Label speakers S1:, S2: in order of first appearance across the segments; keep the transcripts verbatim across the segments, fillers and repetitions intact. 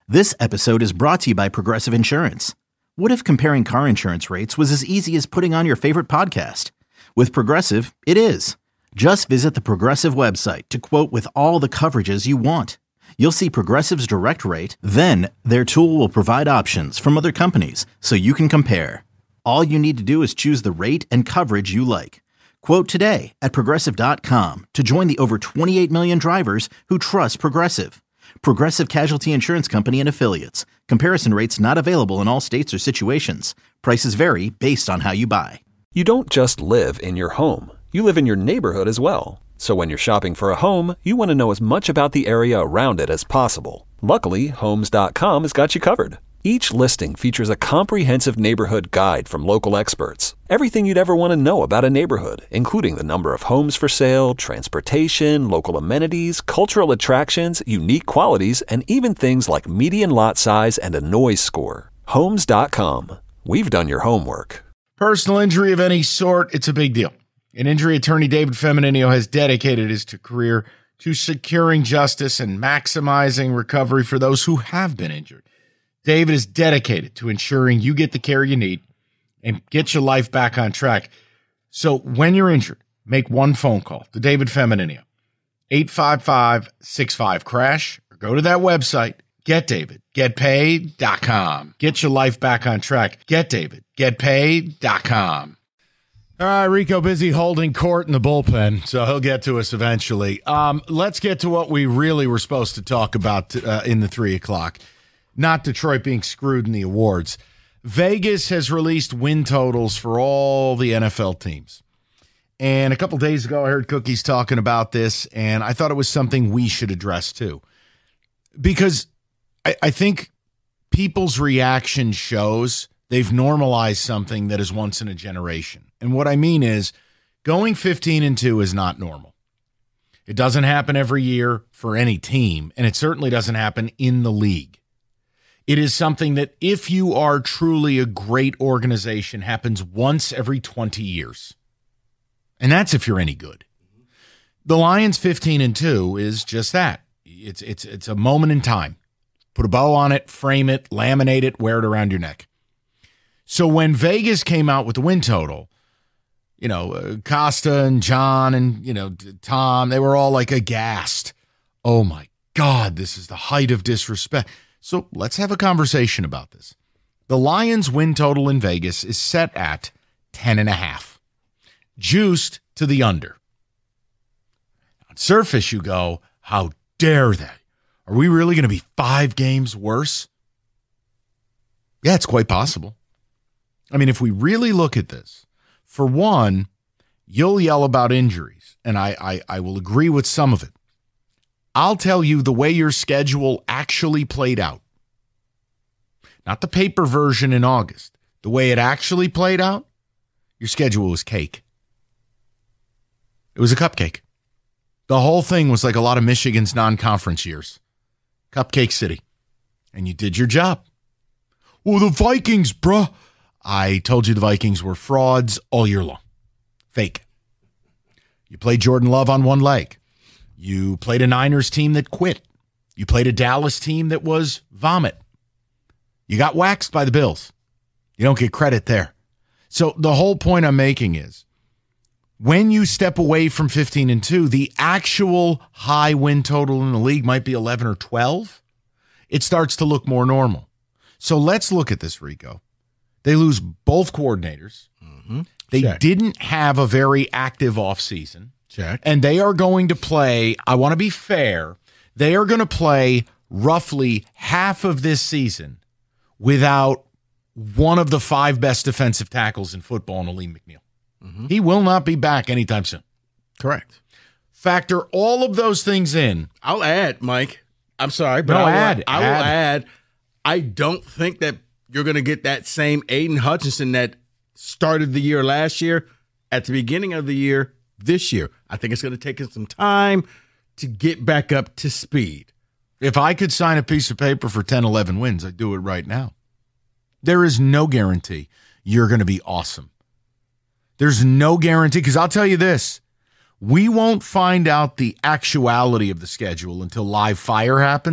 S1: This episode is brought to you by Progressive Insurance. What if comparing car insurance rates was as easy as putting on your favorite podcast? With Progressive, it is. Just visit the Progressive website to quote with all the coverages you want. You'll see Progressive's direct rate, then their tool will provide options from other companies so you can compare. All you need to do is choose the rate and coverage you like. Quote today at progressive dot com to join the over twenty-eight million drivers who trust Progressive. Progressive Casualty Insurance Company and Affiliates. Comparison rates not available in all states or situations. Prices vary based on how you buy.
S2: You don't just live in your home. You live in your neighborhood as well. So when you're shopping for a home, you want to know as much about the area around it as possible. Luckily, Homes dot com has got you covered. Each listing features a comprehensive neighborhood guide from local experts. Everything you'd ever want to know about a neighborhood, including the number of homes for sale, transportation, local amenities, cultural attractions, unique qualities, and even things like median lot size and a noise score. Homes dot com. We've done your homework.
S3: Personal injury of any sort, it's a big deal. An injury attorney, David Feminino, has dedicated his career to securing justice and maximizing recovery for those who have been injured. David is dedicated to ensuring you get the care you need and get your life back on track. So when you're injured, make one phone call to David Feminino, eight five five, six five, crash, or go to that website, get david get paid dot com. Get your life back on track. get david get paid dot com. All right, Rico busy holding court in the bullpen, so he'll get to us eventually. Um, let's get to what we really were supposed to talk about uh, in the three o'clock. Not Detroit being screwed in the awards. Vegas has released win totals for all the N F L teams. And a couple days ago, I heard Cookies talking about this, and I thought it was something we should address too. Because I, I think people's reaction shows they've normalized something that is once in a generation. And what I mean is going fifteen and two is not normal. It doesn't happen every year for any team, and it certainly doesn't happen in the league. It is something that, if you are truly a great organization, happens once every twenty years. And that's if you're any good. The Lions fifteen and two is just that. It's it's it's a moment in time. Put a bow on it, frame it, laminate it, wear it around your neck. So when Vegas came out with the win total, you know, uh, Costa and John and, you know, Tom, they were all like aghast. Oh my God, this is the height of disrespect. So let's have a conversation about this. The Lions win total in Vegas is set at ten and a half, juiced to the under. On surface, you go, how dare they? Are we really going to be five games worse? Yeah, it's quite possible. I mean, if we really look at this, for one, you'll yell about injuries, and I, I, I will agree with some of it. I'll tell you the way your schedule actually played out. Not the paper version in August. The way it actually played out, your schedule was cake. It was a cupcake. The whole thing was like a lot of Michigan's non-conference years. Cupcake City. And you did your job. Well, the Vikings, bruh. I told you the Vikings were frauds all year long. Fake. You played Jordan Love on one leg. You played a Niners team that quit. You played a Dallas team that was vomit. You got waxed by the Bills. You don't get credit there. So the whole point I'm making is when you step away from fifteen and two, the actual high win total in the league might be eleven or twelve. It starts to look more normal. So let's look at this, Rico. They lose both coordinators.
S4: Mm-hmm.
S3: They
S4: Check.
S3: didn't have a very active offseason.
S4: Check.
S3: And they are going to play, I want to be fair, they are going to play roughly half of this season without one of the five best defensive tackles in football, Aleem McNeil. Mm-hmm. He will not be back anytime soon.
S4: Correct.
S3: Factor all of those things in.
S4: I'll add, Mike. I'm sorry, but
S3: No,
S4: I will
S3: add,
S4: I will
S3: add.
S4: add. I don't think that you're going to get that same Aiden Hutchinson that started the year last year at the beginning of the year this year. I think it's going to take us some time to get back up to speed.
S3: If I could sign a piece of paper for ten, eleven wins, I'd do it right now. There is no guarantee you're going to be awesome. There's no guarantee, because I'll tell you this. We won't find out the actuality of the schedule until live fire happens,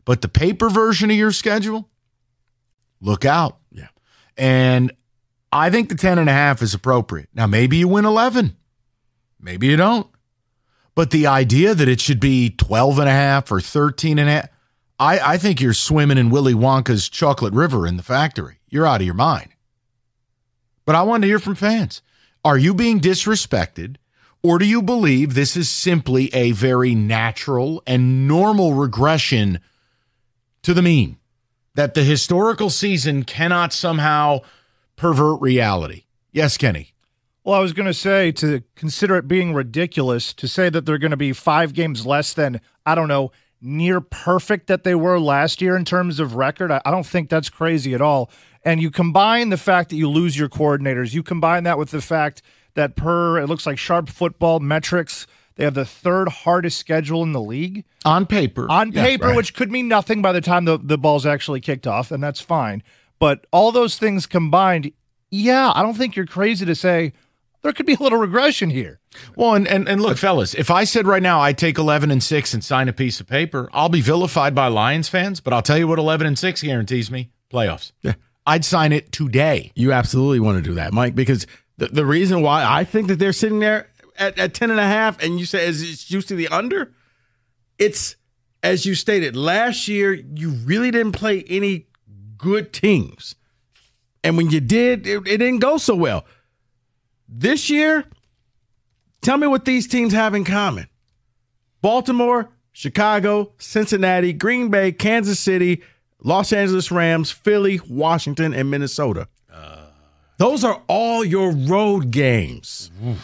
S3: But the paper version of your schedule, look out.
S4: Yeah.
S3: And I think the ten and a half is appropriate. Now, maybe you win eleven. Maybe you don't. But the idea that it should be twelve and a half or thirteen and a half, I, I think you're swimming in Willy Wonka's chocolate river in the factory. You're out of your mind. But I wanted to hear from fans. Are you being disrespected, or do you believe this is simply a very natural and normal regression to the mean? That the historical season cannot somehow pervert reality? Yes, Kenny.
S5: Well, I was going to say, to consider it being ridiculous to say that they're going to be five games less than, I don't know, near perfect that they were last year in terms of record. I, I don't think that's crazy at all. And you combine the fact that you lose your coordinators, you combine that with the fact that per, it looks like Sharp Football metrics, they have the third hardest schedule in the league.
S3: On paper.
S5: On
S3: Yeah,
S5: paper,
S3: right.
S5: which could mean nothing by the time the, the ball's actually kicked off, and that's fine. But all those things combined, yeah, I don't think you're crazy to say there could be a little regression here.
S3: Well, and, and, and look, fellas, if I said right now I'd take eleven and six and sign a piece of paper, I'll be vilified by Lions fans, but I'll tell you what eleven and six guarantees me: playoffs.
S4: Yeah.
S3: I'd sign it today.
S4: You absolutely want to do that, Mike, because the, the reason why I think that they're sitting there at, at ten and a half, and you say is it's used to the under, it's, as you stated, last year you really didn't play any good teams. And when you did, it, it didn't go so well. This year, tell me what these teams have in common. Baltimore, Chicago, Cincinnati, Green Bay, Kansas City, Los Angeles Rams, Philly, Washington, and Minnesota. Uh, Those are all your road games. Oof.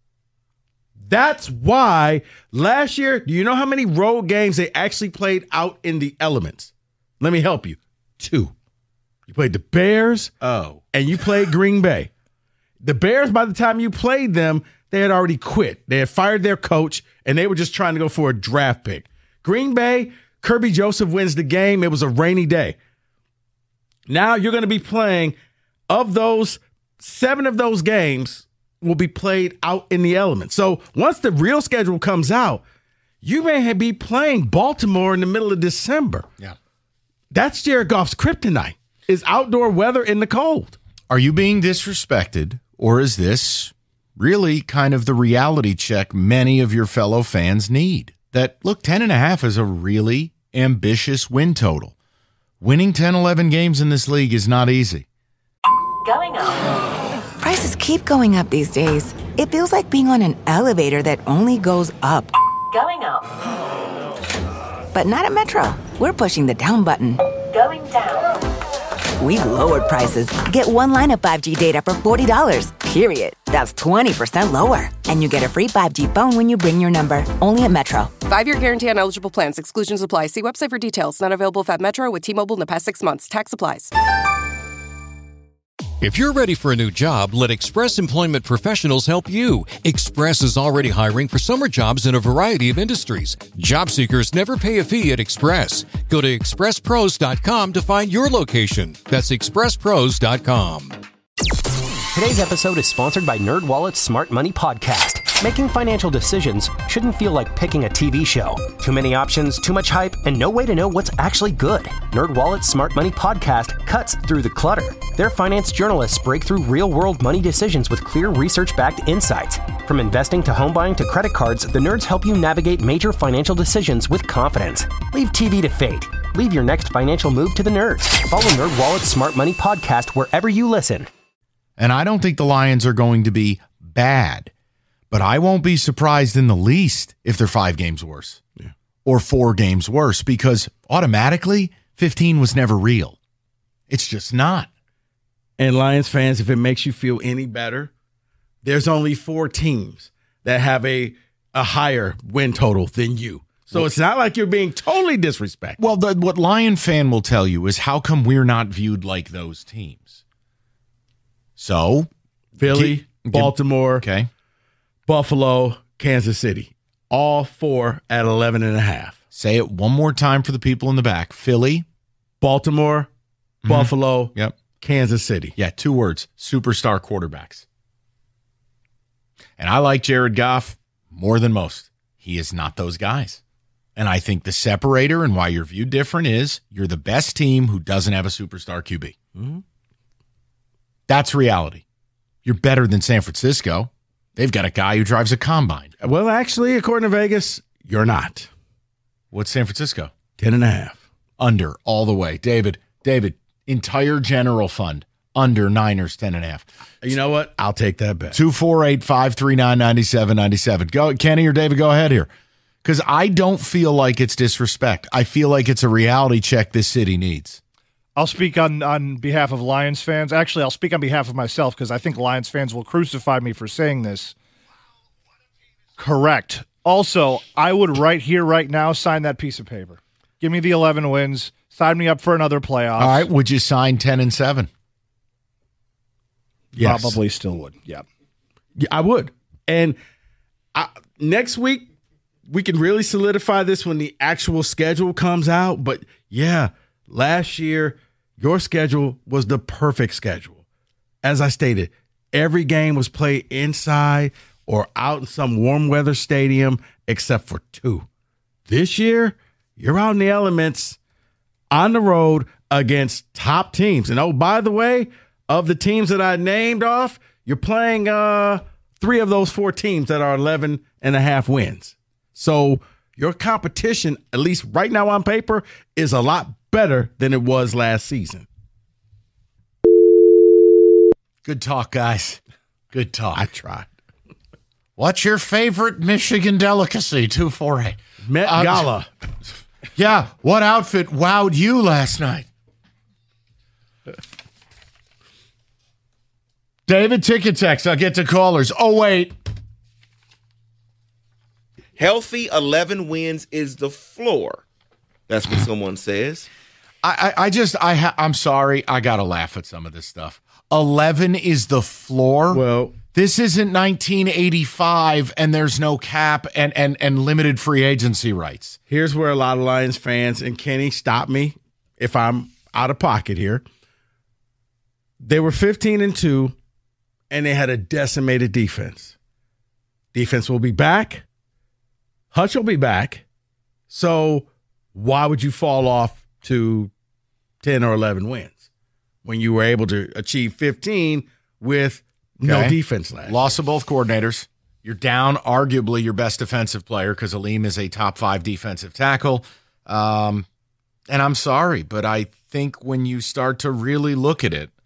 S4: That's why last year, do you know how many road games they actually played out in the elements? Let me help you. Two. You played the Bears.
S3: Oh.
S4: And you played Green Bay. The Bears, by the time you played them, they had already quit. They had fired their coach, and they were just trying to go for a draft pick. Green Bay, Kirby Joseph wins the game. It was a rainy day. Now you're going to be playing, of those, seven of those games will be played out in the elements. So once the real schedule comes out, you may be playing Baltimore in the middle of December.
S3: Yeah.
S4: That's Jared Goff's kryptonite, is outdoor weather in the cold.
S3: Are you being disrespected, or is this really kind of the reality check many of your fellow fans need? That, look, ten and a half is a really ambitious win total. Winning ten, eleven games in this league is not easy.
S6: Going up.
S7: Prices keep going up these days. It feels like being on an elevator that only goes up.
S6: Going up.
S7: But not at Metro. We're pushing the down button.
S6: Going down.
S7: We've lowered prices. Get one line of five G data for forty dollars, period. That's twenty percent lower. And you get a free five G phone when you bring your number. Only at Metro.
S8: Five-year guarantee on eligible plans. Exclusions apply. See website for details. Not available at Metro with T-Mobile in the past six months. Tax applies.
S9: If you're ready for a new job, let Express Employment Professionals help you. Express is already hiring for summer jobs in a variety of industries. Job seekers never pay a fee at Express. Go to express pros dot com to find your location. That's express pros dot com.
S10: Today's episode is sponsored by NerdWallet's Smart Money Podcast. Making financial decisions shouldn't feel like picking a T V show. Too many options, too much hype, and no way to know what's actually good. NerdWallet's Smart Money Podcast cuts through the clutter. Their finance journalists break through real-world money decisions with clear research-backed insights. From investing to home buying to credit cards, the nerds help you navigate major financial decisions with confidence. Leave T V to fate. Leave your next financial move to the nerds. Follow NerdWallet's Smart Money Podcast wherever you listen.
S3: And I don't think the Lions are going to be bad, but I won't be surprised in the least if they're five games worse yeah. or four games worse, because automatically fifteen was never real. It's just not.
S4: And Lions fans, if it makes you feel any better, there's only four teams that have a, a higher win total than you. So well, it's not like you're being totally disrespected.
S3: Well, the, what Lion fan will tell you is how come we're not viewed like those teams? So,
S4: Philly, get, Baltimore,
S3: okay,
S4: Buffalo, Kansas City, all four at eleven and a half.
S3: Say it one more time for the people in the back. Philly,
S4: Baltimore, mm-hmm. Buffalo,
S3: yep,
S4: Kansas City.
S3: Yeah, two words, superstar quarterbacks. And I like Jared Goff more than most. He is not those guys. And I think the separator and why you're viewed different is you're the best team who doesn't have a superstar Q B. Mm-hmm. That's reality. You're better than San Francisco. They've got a guy who drives a combine.
S4: Well, actually, according to Vegas, you're not.
S3: What's San Francisco?
S4: Ten and a half.
S3: Under all the way. David, David, entire general fund, under Niners, ten and a half.
S4: You know what? I'll take that bet.
S3: two four eight, five three nine, nine seven nine seven. Go, Kenny or David, go ahead here. Because I don't feel like it's disrespect. I feel like it's a reality check this city needs.
S5: I'll speak on, on behalf of Lions fans. Actually, I'll speak on behalf of myself because I think Lions fans will crucify me for saying this. Correct. Also, I would right here, right now, sign that piece of paper. Give me the eleven wins. Sign me up for another playoff.
S3: All right. Would you sign ten and seven?
S4: Yes.
S5: Probably still would. Yeah.
S4: Yeah, I would. And I, next week, we can really solidify this when the actual schedule comes out. But yeah, last year, your schedule was the perfect schedule. As I stated, every game was played inside or out in some warm weather stadium except for two. This year, you're out in the elements on the road against top teams. And oh, by the way, of the teams that I named off, you're playing uh, three of those four teams that are eleven and a half wins. So your competition, at least right now on paper, is a lot better than it was last season.
S3: Good talk, guys. Good talk.
S4: I tried.
S3: What's your favorite Michigan delicacy? two four eight.
S4: Met
S3: uh,
S4: Gala.
S3: Yeah, what outfit wowed you last night? David, ticket text. I'll get to callers. Oh, wait.
S11: Healthy eleven wins is the floor. That's what someone says.
S3: I, I, I just, I ha- I'm sorry. I got to laugh at some of this stuff. eleven is the floor.
S4: Well,
S3: this isn't nineteen eighty-five and there's no cap and, and, and limited free agency rights.
S4: Here's where a lot of Lions fans, and Kenny, stop me if I'm out of pocket here. They were fifteen and two, and they had a decimated defense. Defense will be back. Hutch will be back. So why would you fall off to ten or eleven wins when you were able to achieve fifteen with no
S3: Okay.
S4: defense last?
S3: Loss of both coordinators. You're down arguably your best defensive player because Aleem is a top five defensive tackle. Um, and I'm sorry, but I think when you start to really look at it,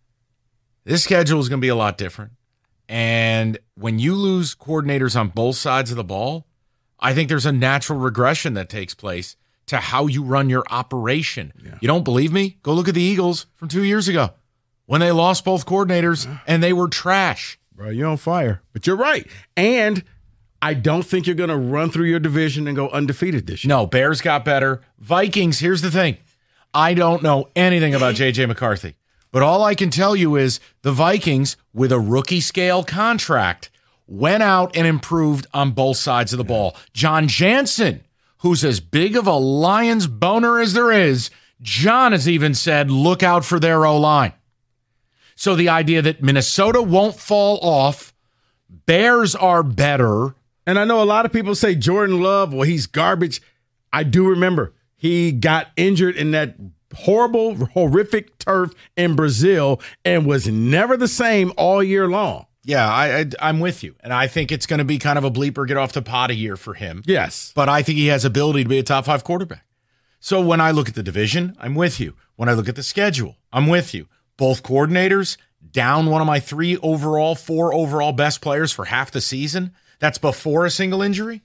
S3: this schedule is going to be a lot different. And when you lose coordinators on both sides of the ball, I think there's a natural regression that takes place to how you run your operation. Yeah. You don't believe me? Go look at the Eagles from two years ago when they lost both coordinators and they were trash.
S4: Bro, you're on fire. But you're right. And I don't think you're going to run through your division and go undefeated this year.
S3: No, Bears got better. Vikings, here's the thing. I don't know anything about J J McCarthy. But all I can tell you is the Vikings, with a rookie scale contract, went out and improved on both sides of the ball. John Jansen, who's as big of a Lions boner as there is, John has even said, look out for their O-line. So the idea that Minnesota won't fall off, Bears are better.
S4: And I know a lot of people say Jordan Love, well, he's garbage. I do remember he got injured in that horrible, horrific turf in Brazil and was never the same all year long.
S3: Yeah, I, I, I'm with you. And I think it's going to be kind of a bleeper get off the pot a year for him.
S4: Yes.
S3: But I think he has ability to be a top five quarterback. So when I look at the division, I'm with you. When I look at the schedule, I'm with you. Both coordinators, down one of my three overall, four overall best players for half the season. That's before a single injury.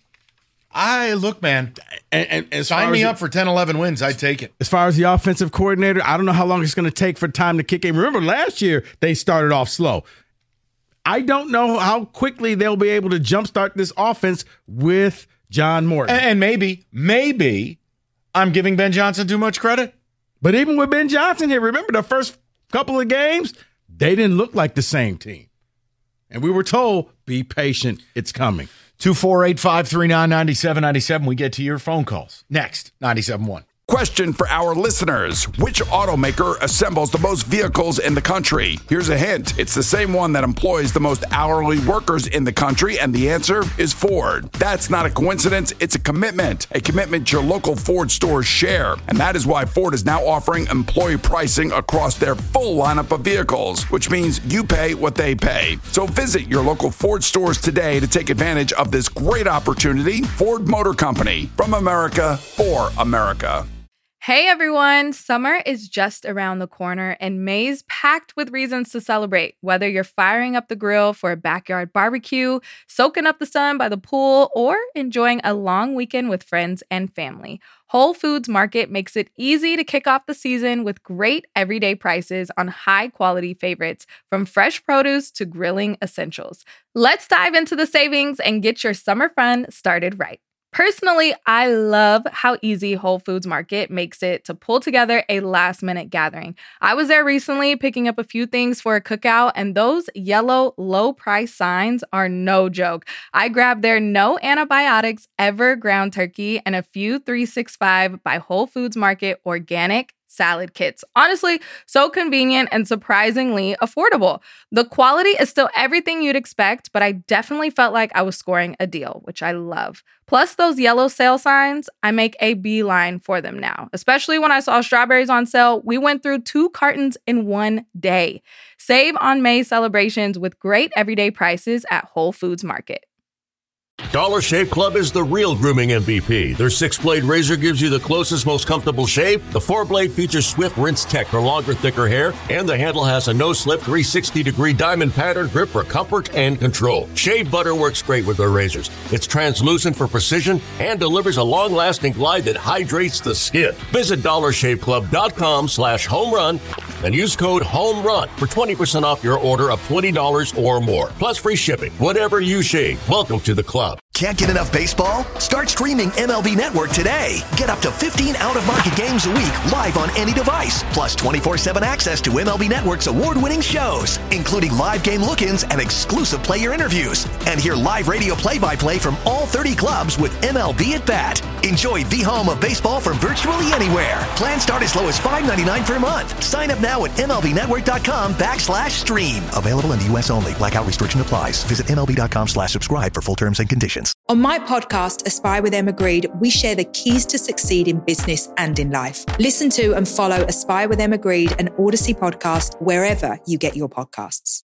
S3: I look, man,
S4: and, and, and
S3: sign me up for ten, eleven wins. I'd take it.
S4: As far as the offensive coordinator, I don't know how long it's going to take for time to kick in. Remember, last year they started off slow. I don't know how quickly they'll be able to jumpstart this offense with John Morton.
S3: And, and maybe, maybe I'm giving Ben Johnson too much credit.
S4: But even with Ben Johnson here, remember the first couple of games, they didn't look like the same team. And we were told, be patient, it's coming.
S3: two four eight, five three nine, nine seven nine seven. We get to your phone calls. Next, ninety-seven point one.
S12: Question for our listeners. Which automaker assembles the most vehicles in the country? Here's a hint. It's the same one that employs the most hourly workers in the country, and the answer is Ford. That's not a coincidence. It's a commitment. A commitment your local Ford stores share. And that is why Ford is now offering employee pricing across their full lineup of vehicles, which means you pay what they pay. So visit your local Ford stores today to take advantage of this great opportunity. Ford Motor Company, from America for America.
S13: Hey everyone, summer is just around the corner and May's packed with reasons to celebrate. Whether you're firing up the grill for a backyard barbecue, soaking up the sun by the pool, or enjoying a long weekend with friends and family, Whole Foods Market makes it easy to kick off the season with great everyday prices on high-quality favorites, from fresh produce to grilling essentials. Let's dive into the savings and get your summer fun started right. Personally, I love how easy Whole Foods Market makes it to pull together a last-minute gathering. I was there recently picking up a few things for a cookout, and those yellow low-price signs are no joke. I grabbed their no antibiotics ever ground turkey and a few three sixty-five by Whole Foods Market organic salad kits. Honestly, so convenient and surprisingly affordable. The quality is still everything you'd expect, but I definitely felt like I was scoring a deal, which I love. Plus, those yellow sale signs, I make a beeline for them now. Especially when I saw strawberries on sale, we went through two cartons in one day. Save on May celebrations with great everyday prices at Whole Foods Market.
S14: Dollar Shave Club is the real grooming M V P. Their six-blade razor gives you the closest, most comfortable shave. The four-blade features swift rinse tech for longer, thicker hair, and the handle has a no-slip three sixty degree diamond pattern grip for comfort and control. Shave butter works great with their razors. It's translucent for precision and delivers a long-lasting glide that hydrates the skin. Visit dollar shave club dot com slash home run and use code HOMERUN for twenty percent off your order of twenty dollars or more, plus free shipping. Whatever you shave, welcome to the club.
S15: Can't get enough baseball? Start streaming M L B Network today. Get up to fifteen out-of-market games a week live on any device, plus twenty-four seven access to M L B Network's award-winning shows, including live game look-ins and exclusive player interviews. And hear live radio play-by-play from all thirty clubs with M L B at Bat. Enjoy the home of baseball from virtually anywhere. Plans start as low as five ninety-nine per month. Sign up now at M L B network dot com backslash stream. Available in the U S only. Blackout restriction applies. Visit M L B dot com slash subscribe for full terms and conditions.
S16: On my podcast, Aspire with Emma Greed, we share the keys to succeed in business and in life. Listen to and follow Aspire with Emma Greed, an Odyssey podcast, wherever you get your podcasts.